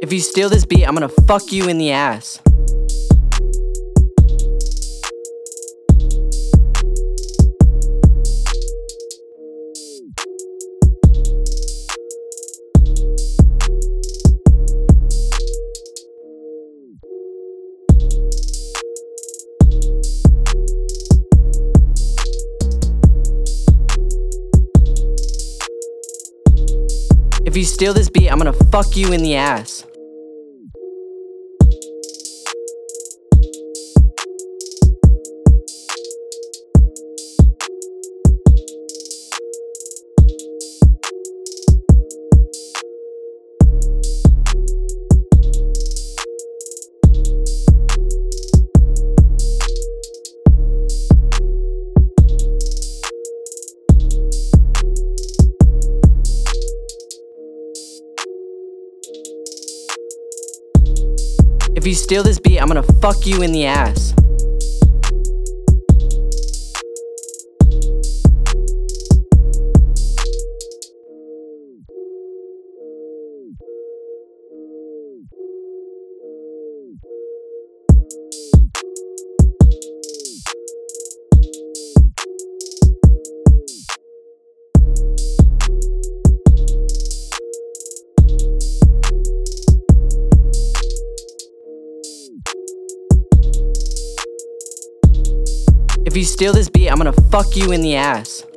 If you steal this beat, I'm gonna fuck you in the ass. If you steal this beat, I'm gonna fuck you in the ass. If you steal this beat, I'm gonna fuck you in the ass. If you steal this beat, I'm gonna fuck you in the ass.